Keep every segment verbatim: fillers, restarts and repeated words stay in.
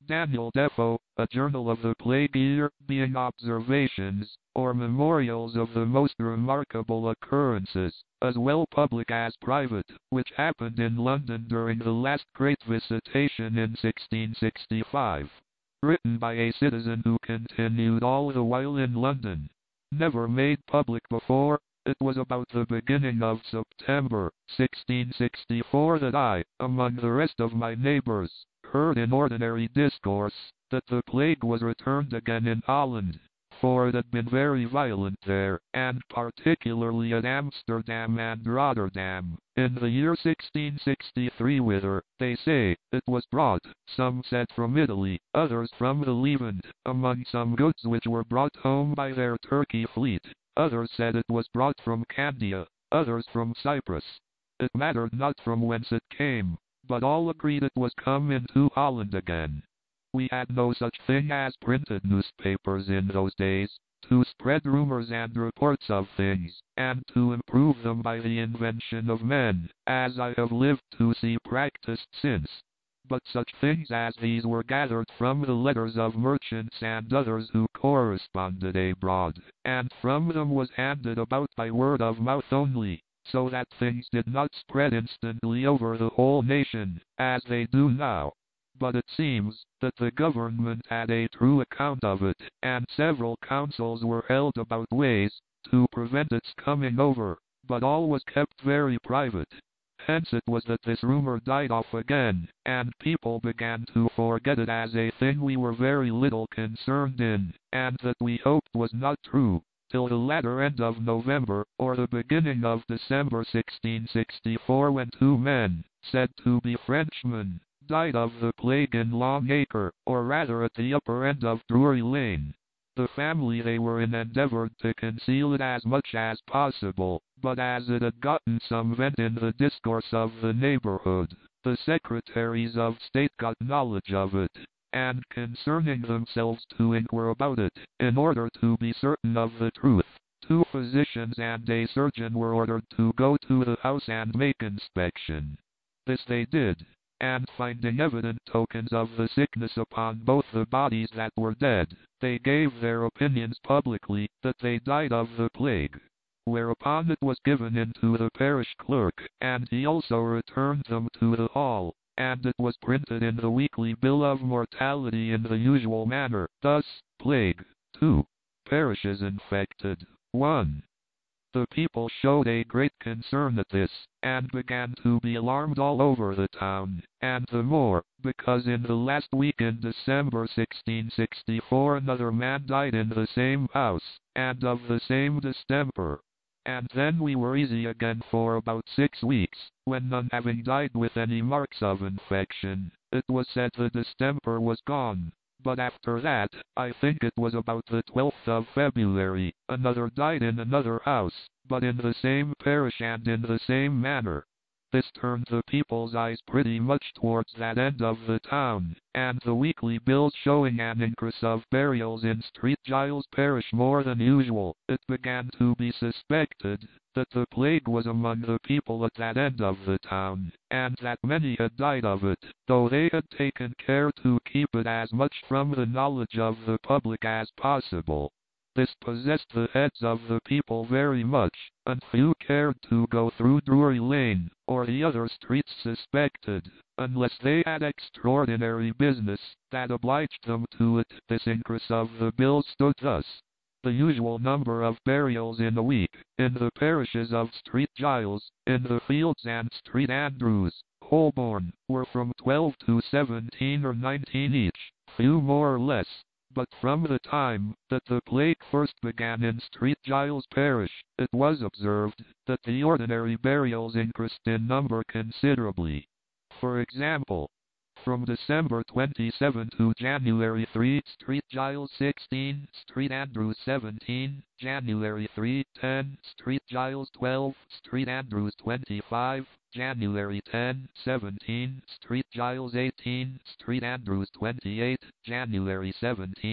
Daniel Defoe, A Journal of the Plague Year, being observations, or memorials of the most remarkable occurrences, as well public as private, which happened in London during the last great visitation in sixteen sixty-five. Written by a citizen who continued all the while in London. Never made public before. It was about the beginning of September, sixteen sixty-four, that I, among the rest of my neighbors, heard in ordinary discourse, that the plague was returned again in Holland, for it had been very violent there, and particularly at Amsterdam and Rotterdam, in the year sixteen sixty-three, whither, they say, it was brought, some said from Italy, others from the Levant, among some goods which were brought home by their Turkey fleet. Others said it was brought from Candia, others from Cyprus. It mattered not from whence it came, but all agreed it was come into Holland again. We had no such thing as printed newspapers in those days, to spread rumors and reports of things, and to improve them by the invention of men, as I have lived to see practiced since. But such things as these were gathered from the letters of merchants and others who corresponded abroad, and from them was handed about by word of mouth only, so that things did not spread instantly over the whole nation, as they do now. But it seems that the government had a true account of it, and several councils were held about ways to prevent its coming over, but all was kept very private. Hence it was that this rumor died off again, and people began to forget it as a thing we were very little concerned in, and that we hoped was not true, till the latter end of November, or the beginning of December sixteen sixty-four, when two men, said to be Frenchmen, died of the plague in Long Acre, or rather at the upper end of Drury Lane. The family they were in endeavored to conceal it as much as possible, but as it had gotten some vent in the discourse of the neighborhood, the secretaries of state got knowledge of it, and concerning themselves to inquire about it, in order to be certain of the truth, two physicians and a surgeon were ordered to go to the house and make inspection. This they did, and finding evident tokens of the sickness upon both the bodies that were dead, they gave their opinions publicly, that they died of the plague. Whereupon it was given in to the parish clerk, and he also returned them to the hall, and it was printed in the weekly bill of mortality in the usual manner, thus, plague, two. Parishes infected, one. The people showed a great concern at this, and began to be alarmed all over the town, and the more, because in the last week in December sixteen sixty-four another man died in the same house, and of the same distemper. And then we were easy again for about six weeks, when none having died with any marks of infection, it was said the distemper was gone. But after that, I think it was about the twelfth of February, another died in another house, but in the same parish and in the same manner. This turned the people's eyes pretty much towards that end of the town, and the weekly bills showing an increase of burials in Saint Giles parish more than usual, it began to be suspected that the plague was among the people at that end of the town, and that many had died of it, though they had taken care to keep it as much from the knowledge of the public as possible. This possessed the heads of the people very much, and few cared to go through Drury Lane, or the other streets suspected, unless they had extraordinary business that obliged them to it. This increase of the bills stood thus. The usual number of burials in a week, in the parishes of Saint Giles, in the Fields and Saint Andrews, Holborn, were from twelve to seventeen or nineteen each, few more or less. But from the time that the plague first began in Saint Giles parish, it was observed that the ordinary burials increased in number considerably. For example, from December twenty-seventh to January third, Saint Giles sixteen, Saint Andrews seventeen, January third, ten, Saint Giles twelve, Saint Andrews twenty-five, January tenth, seventeen, Saint Giles eighteen, Saint Andrews twenty-eight, January seventeenth,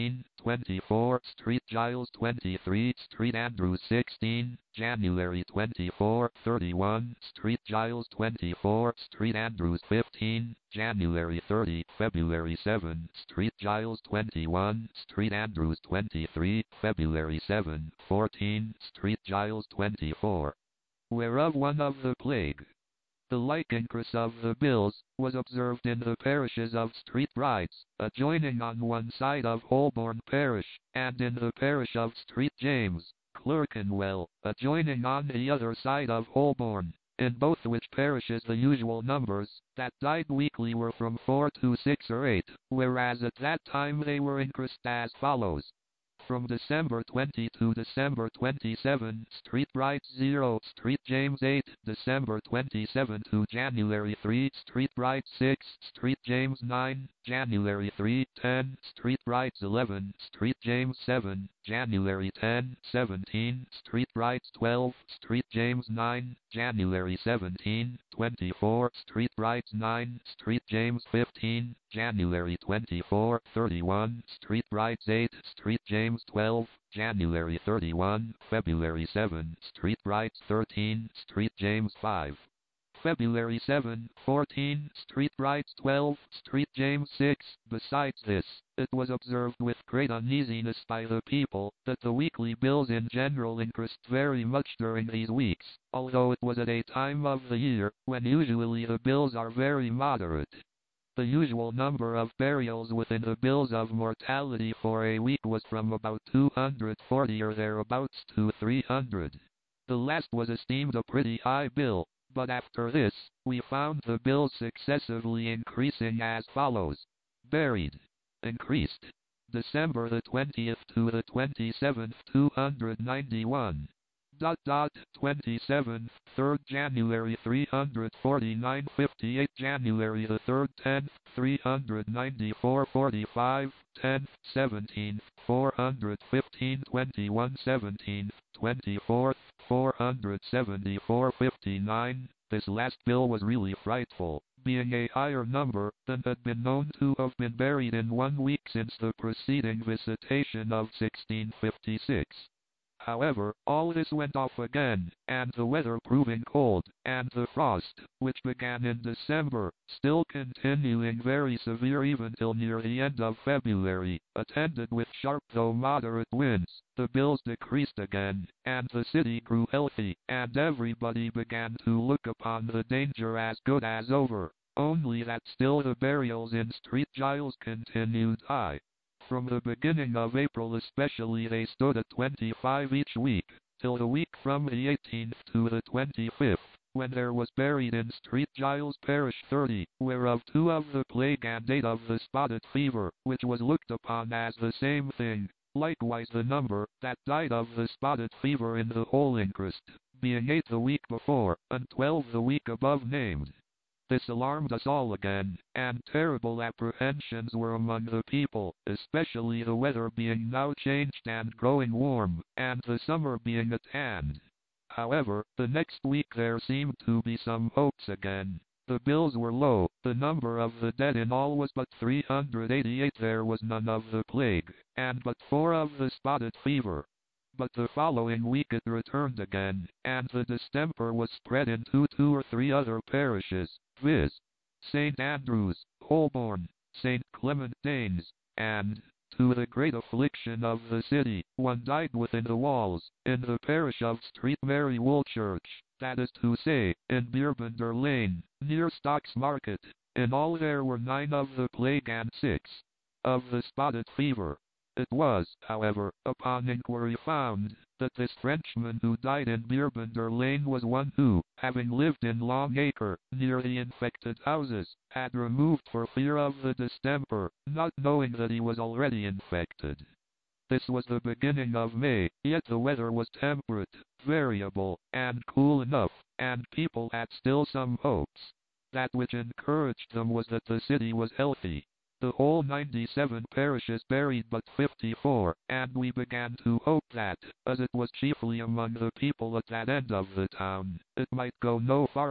twenty-four, Street Giles twenty-three, Street Andrews sixteen, January twenty-four, thirty-one, Street Giles twenty-four, Street Andrews fifteen, January thirty, February seven, Street Giles twenty-one, Street Andrews twenty-three, February seven, fourteen, Street Giles twenty-four. Whereof one of the plague. The like increase of the bills was observed in the parishes of Street Brides, adjoining on one side of Holborn parish, and in the parish of Street James, Clerkenwell, adjoining on the other side of Holborn, in both which parishes the usual numbers that died weekly were from four to six or eight, whereas at that time they were increased as follows. From December twentieth to December twenty-seventh, Street Brides zero, Street James eight, December twenty-seventh to January third, Street Brides six, Street James nine, January third, ten, Street Brides eleven, Street James seven, January tenth, seventeen, Street Brides twelve, Street James nine, January seventeenth, twenty-four, Street Brides nine, Street James fifteen, January twenty-fourth, thirty-one, Street Brides eight, Street James twelve, January thirty-first, February seventh, Street Brides thirteen, Street James five. February seventh, fourteen, Street Brides twelve, Street James six. Besides this, it was observed with great uneasiness by the people that the weekly bills in general increased very much during these weeks, although it was at a time of the year when usually the bills are very moderate. The usual number of burials within the bills of mortality for a week was from about two hundred forty or thereabouts to three hundred. The last was esteemed a pretty high bill, but after this, we found the bills successively increasing as follows. Buried. Increased. December the twentieth to the twenty-seventh, two hundred ninety-one. Dot dot, twenty-seventh, third January three hundred forty-nine fifty-eight, January the third, tenth, three hundred ninety-four forty-five, tenth, seventeenth, four hundred fifteen twenty-one, seventeenth, twenty-fourth, four hundred seventy-four fifty-nine. This last bill was really frightful, being a higher number than had been known to have been buried in one week since the preceding visitation of sixteen fifty-six. However, all this went off again, and the weather proving cold, and the frost, which began in December, still continuing very severe even till near the end of February, attended with sharp though moderate winds, the bills decreased again, and the city grew healthy, and everybody began to look upon the danger as good as over, only that still the burials in Street Giles continued high. From the beginning of April especially they stood at twenty-five each week, till the week from the eighteenth to the twenty-fifth, when there was buried in Street Giles parish thirty, whereof two of the plague and eight of the spotted fever, which was looked upon as the same thing. Likewise the number that died of the spotted fever in the whole increased, being eight the week before, and twelve the week above named. This alarmed us all again, and terrible apprehensions were among the people, especially the weather being now changed and growing warm, and the summer being at hand. However, the next week there seemed to be some hopes again. The bills were low, the number of the dead in all was but three hundred eighty-eight, there was none of the plague, and but four of the spotted fever. But the following week it returned again, and the distemper was spread into two or three other parishes, viz. Saint Andrews, Holborn, Saint Clement Danes, and, to the great affliction of the city, one died within the walls, in the parish of Street Mary Woolchurch, that is to say, in Beerbinder Lane, near Stocks Market. In all there were nine of the plague and six of the spotted fever. It was, however, upon inquiry found, that this Frenchman who died in Beerbinder Lane was one who, having lived in Long Acre, near the infected houses, had removed for fear of the distemper, not knowing that he was already infected. This was the beginning of May, yet the weather was temperate, variable, and cool enough, and people had still some hopes. That which encouraged them was that the city was healthy. The whole ninety-seven parishes buried but fifty-four, and we began to hope that, as it was chiefly among the people at that end of the town, it might go no farther.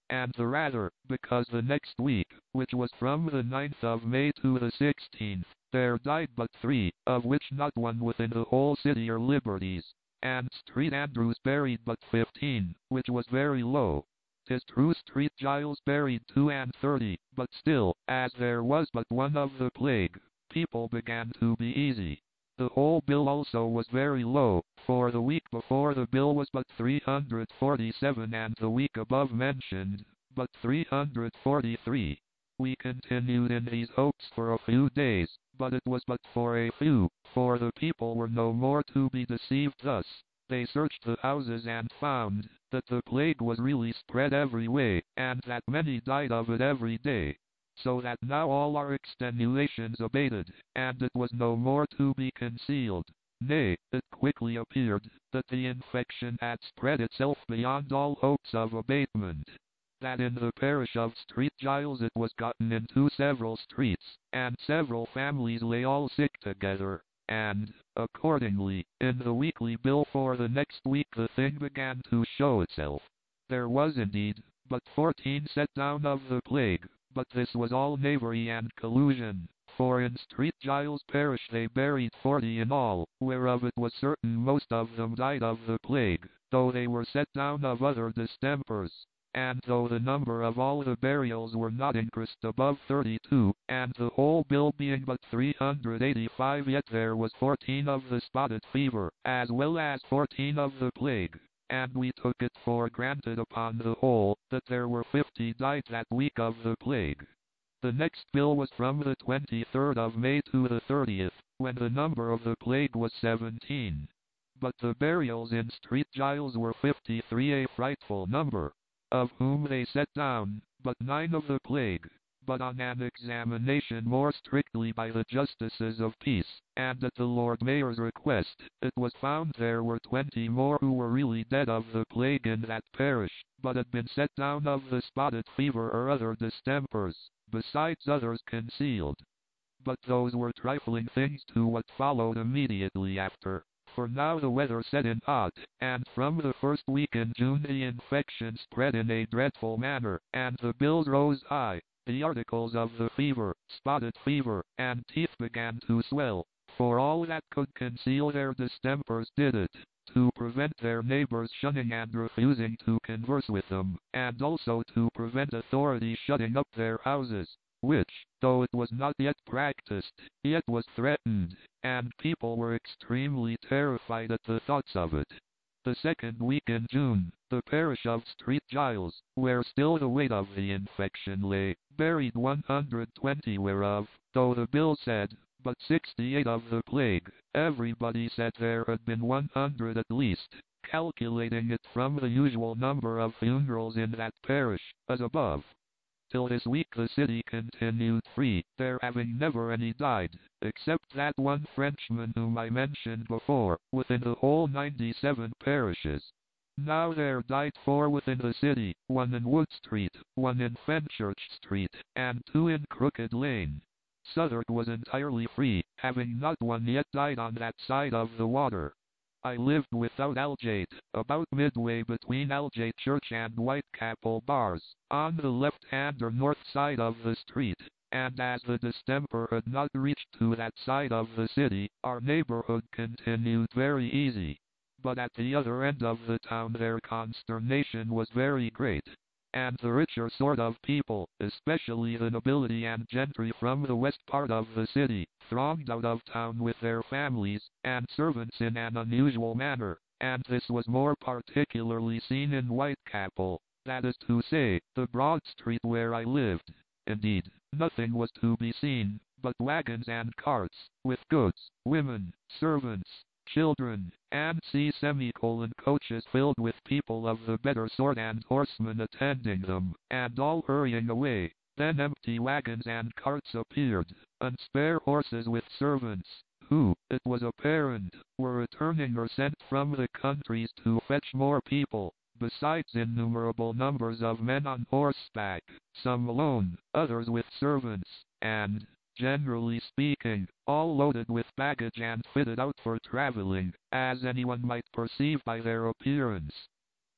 and the rather, because the next week, which was from the ninth of May to the sixteenth, there died but three, of which not one within the whole city or liberties, and Street Andrews buried but fifteen, which was very low. 'Tis true Street Giles buried two and thirty, but still, as there was but one of the plague, people began to be easy. The whole bill also was very low, for the week before the bill was but three hundred forty-seven and the week above mentioned, but three hundred forty-three. We continued in these hopes for a few days, but it was but for a few, for the people were no more to be deceived thus. They searched the houses and found that the plague was really spread every way, and that many died of it every day. So that now all our extenuations abated, and it was no more to be concealed. Nay, it quickly appeared that the infection had spread itself beyond all hopes of abatement. That in the parish of Street Giles it was gotten into several streets, and several families lay all sick together. And, accordingly, in the weekly bill for the next week the thing began to show itself. There was indeed but fourteen set down of the plague, but this was all knavery and collusion, for in Street Giles parish they buried forty in all, whereof it was certain most of them died of the plague, though they were set down of other distempers. And though the number of all the burials were not increased above thirty-two, and the whole bill being but three hundred eighty-five, yet there was fourteen of the spotted fever, as well as fourteen of the plague, and we took it for granted upon the whole, that there were fifty died that week of the plague. The next bill was from the twenty-third of May to the thirtieth, when the number of the plague was seventeen. But the burials in Street Giles were fifty-three, a frightful number, of whom they set down but nine of the plague. But on an examination more strictly by the justices of peace, and at the Lord Mayor's request, it was found there were twenty more who were really dead of the plague in that parish, but had been set down of the spotted fever or other distempers, besides others concealed. But those were trifling things to what followed immediately after. For now the weather set in hot, and from the first week in June the infection spread in a dreadful manner, and the bills rose high. The articles of the fever, spotted fever, and teeth began to swell, for all that could conceal their distempers did it, to prevent their neighbors shunning and refusing to converse with them, and also to prevent authority shutting up their houses, which, though it was not yet practiced, yet was threatened, and people were extremely terrified at the thoughts of it. The second week in June, the parish of Street Giles, where still the weight of the infection lay, buried one hundred twenty, whereof, though the bill said but sixty-eight of the plague, everybody said there had been one hundred at least, calculating it from the usual number of funerals in that parish, as above. Till this week the city continued free, there having never any died, except that one Frenchman whom I mentioned before, within the whole ninety-seven parishes. Now there died four within the city, one in Wood Street, one in Fenchurch Street, and two in Crooked Lane. Southwark was entirely free, having not one yet died on that side of the water. I lived without Aldgate, about midway between Aldgate Church and Whitechapel Bars, on the left-hand or north side of the street, and as the distemper had not reached to that side of the city, our neighborhood continued very easy. But at the other end of the town their consternation was very great, and the richer sort of people, especially the nobility and gentry from the west part of the city, thronged out of town with their families and servants in an unusual manner, and this was more particularly seen in Whitechapel, that is to say, the broad street where I lived. Indeed, nothing was to be seen but wagons and carts, with goods, women, servants, children, and see semicolon coaches filled with people of the better sort and horsemen attending them, and all hurrying away. Then empty wagons and carts appeared, and spare horses with servants, who, it was apparent, were returning or sent from the countries to fetch more people, besides innumerable numbers of men on horseback, some alone, others with servants, and, generally speaking, all loaded with baggage and fitted out for traveling, as anyone might perceive by their appearance.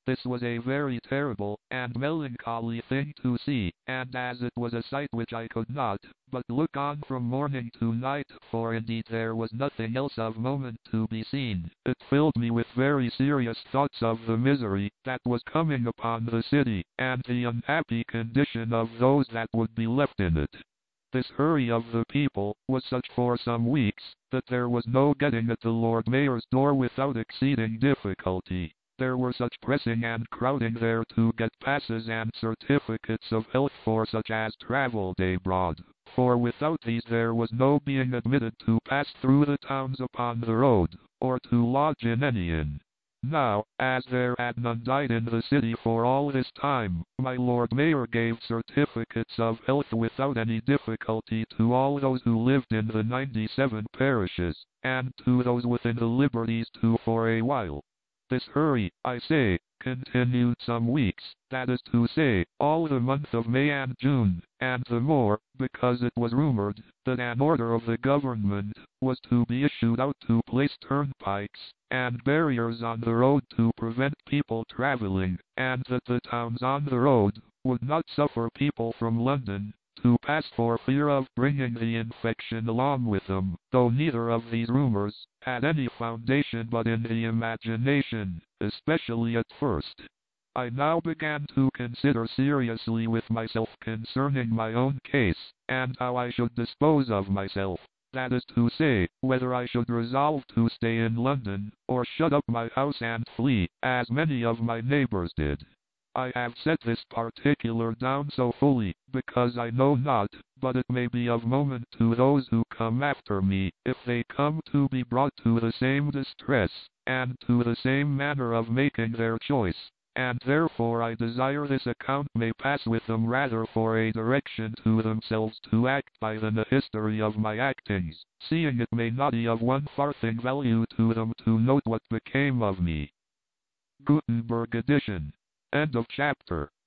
This was a very terrible and melancholy thing to see, and as it was a sight which I could not but look on from morning to night, for indeed there was nothing else of moment to be seen, it filled me with very serious thoughts of the misery that was coming upon the city, and the unhappy condition of those that would be left in it. This hurry of the people was such for some weeks, that there was no getting at the Lord Mayor's door without exceeding difficulty. There were such pressing and crowding there to get passes and certificates of health for such as travelled abroad, for without these there was no being admitted to pass through the towns upon the road, or to lodge in any inn. Now, as there had none died in the city for all this time, my Lord Mayor gave certificates of health without any difficulty to all those who lived in the ninety-seven parishes, and to those within the liberties too for a while. This hurry, I say, continued some weeks, that is to say, all the month of May and June, and the more, because it was rumored that an order of the government was to be issued out to place turnpikes and barriers on the road to prevent people traveling, and that the towns on the road would not suffer people from London to pass for fear of bringing the infection along with them, though neither of these rumors had any foundation but in the imagination, especially at first. I now began to consider seriously with myself concerning my own case, and how I should dispose of myself, that is to say, whether I should resolve to stay in London, or shut up my house and flee, as many of my neighbours did. I have set this particular down so fully, because I know not, but it may be of moment to those who come after me, if they come to be brought to the same distress, and to the same manner of making their choice, and therefore I desire this account may pass with them rather for a direction to themselves to act by than a history of my actings, seeing it may not be of one farthing value to them to note what became of me. Gutenberg edition. End of chapter.